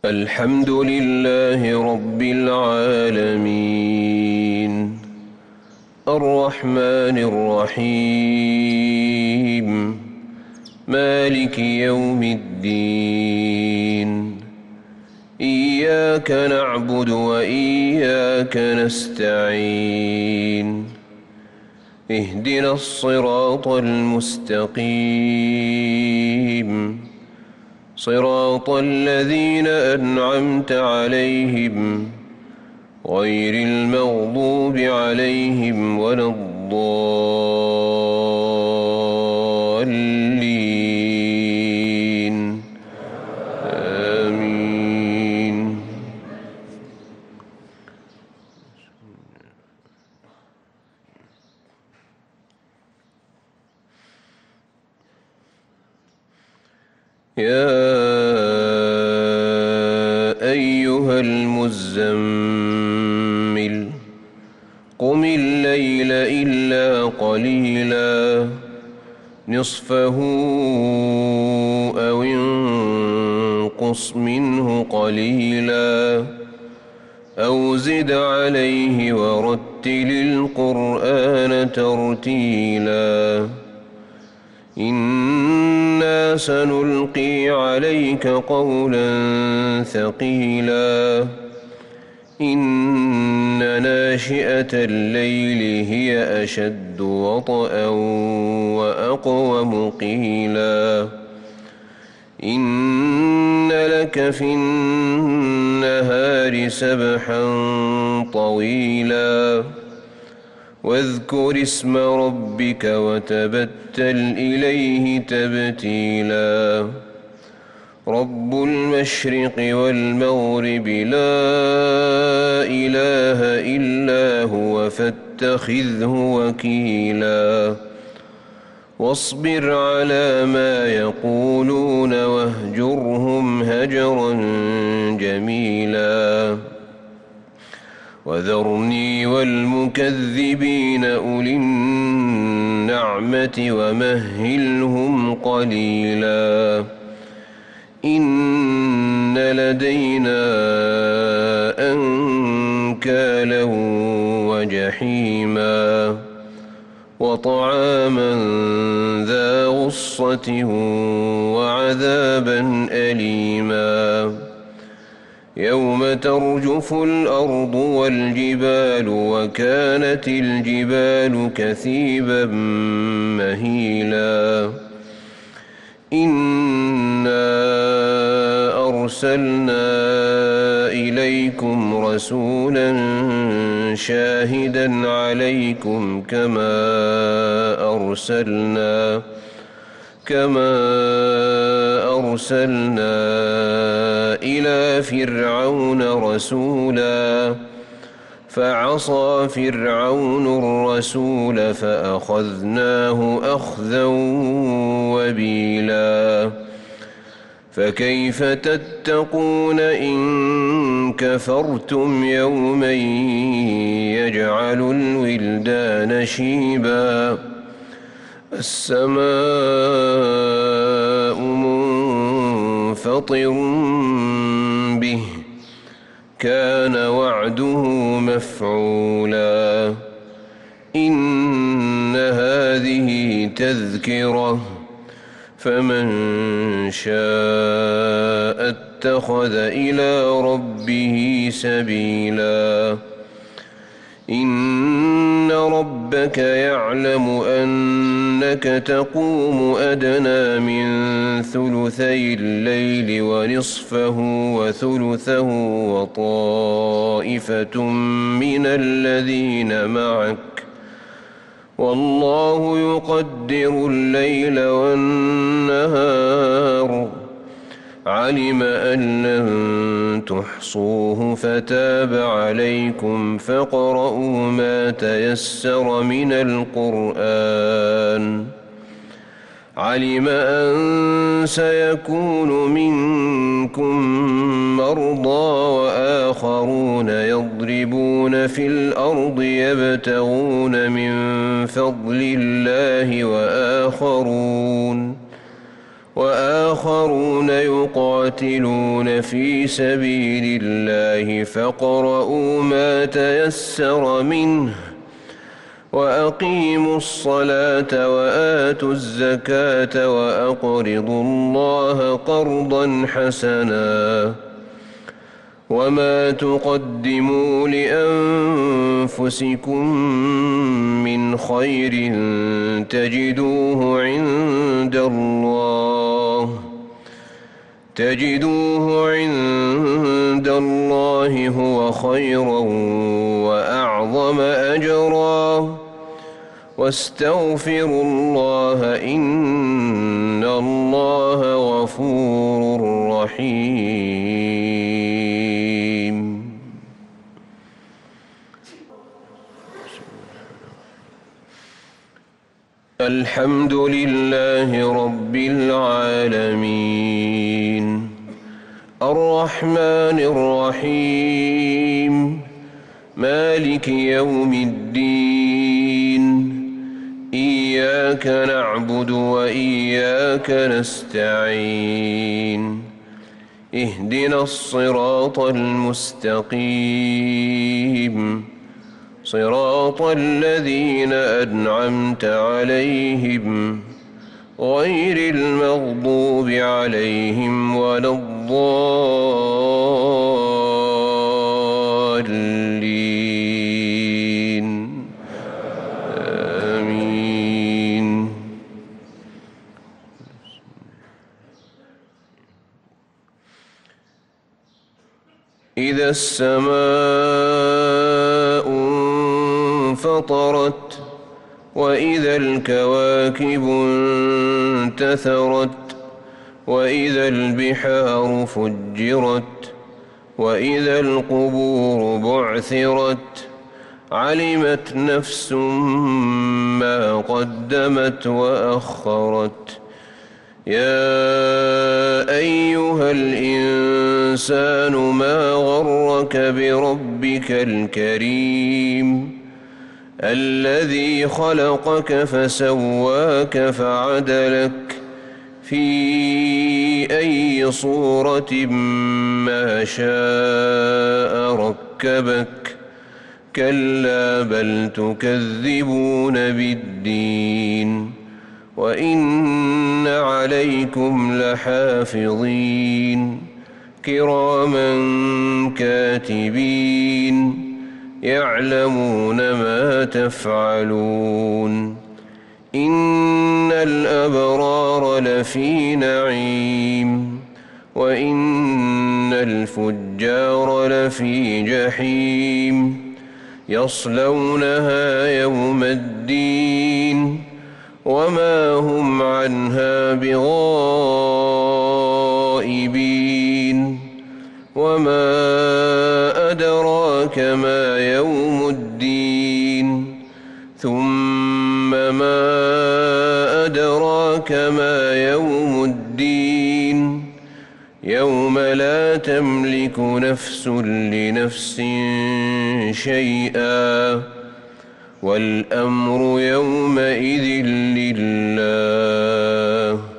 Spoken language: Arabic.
الحمد لله رب العالمين الرحمن الرحيم مالك يوم الدين إياك نعبد وإياك نستعين اهدنا الصراط المستقيم صراط الذين أنعمت عليهم غير المغضوب عليهم ولا الضالين آمين. يا أيها المزمل قم الليل إلا قليلا نصفه أو انقص منه قليلا أو زد عليه ورتل القرآن ترتيلا إنا سنلقي عليك قولا ثقيلا إن ناشئة الليل هي أشد وطئا وأقوم قيلا إن لك في النهار سبحا طويلا واذكر اسم ربك وتبتل إليه تبتيلا رب المشرق والمغرب لا إله إلا هو فاتخذه وكيلا واصبر على ما يقولون واهجرهم هجرا جميلا وذرني والمكذبين أولي النعمة ومهلهم قليلا إن لدينا أنكالا وجحيما وطعاما ذا غصة وعذابا أليما يوم ترجف الأرض والجبال وكانت الجبال كثيبا مهيلا إنا أرسلنا إليكم رسولا شاهدا عليكم كما أرسلنا إلى فرعون رسولا فعصى فرعون الرسول فأخذناه أخذا وبيلا فكيف تتقون إن كفرتم يوما يجعل الولدان شيبا السماء منفطر به كان وعده مفعولا إن هذه تذكرة فمن شاء اتخذ إلى ربه سبيلا إن ربك يعلم أنك تقوم أدنى من ثلثي الليل ونصفه وثلثه وطائفة من الذين معك والله يقدر الليل والنهار علم أن لن تحصوه فتاب عليكم فاقرؤوا ما تيسر من القرآن علم أن سيكون منكم مرضى وآخرون يضربون في الأرض يبتغون من فضل الله وآخرون وآخرون يقاتلون في سبيل الله فاقرؤوا ما تيسر منه وأقيموا الصلاة وآتوا الزكاة وأقرضوا الله قرضا حسنا وما تقدموا لأنفسكم من خير تجدوه عند الله هو خيرا وأعظم أجرا واستغفروا الله إن الله غفور رحيم. الحمد لله رب العالمين الرحمن الرحيم مالك يوم الدين إياك نعبد وإياك نستعين اهدنا الصراط المستقيم صراط الذين أنعمت عليهم غير المغضوب عليهم ولا الضالين آمين. إذا السماء انفطرت وإذا الكواكب انتثرت وإذا البحار فجرت وإذا القبور بعثرت علمت نفس ما قدمت وأخرت. يا أيها الإنسان ما غرك بربك الكريم الذي خلقك فسواك فعدلك في أي صورة ما شاء ركبك كلا بل تكذبون بالدين وإن عليكم لحافظين كراما كاتبين يعلمون ما تفعلون. إن الأبرار لفي نعيم وإن الفجار لفي جحيم يصلونها يوم الدين وما هم عنها بغائبين. وما أدراك ما يوم الدين ثم ما أدراك ما يوم الدين يوم لا تملك نفس لنفس شيئا والأمر يومئذ لله.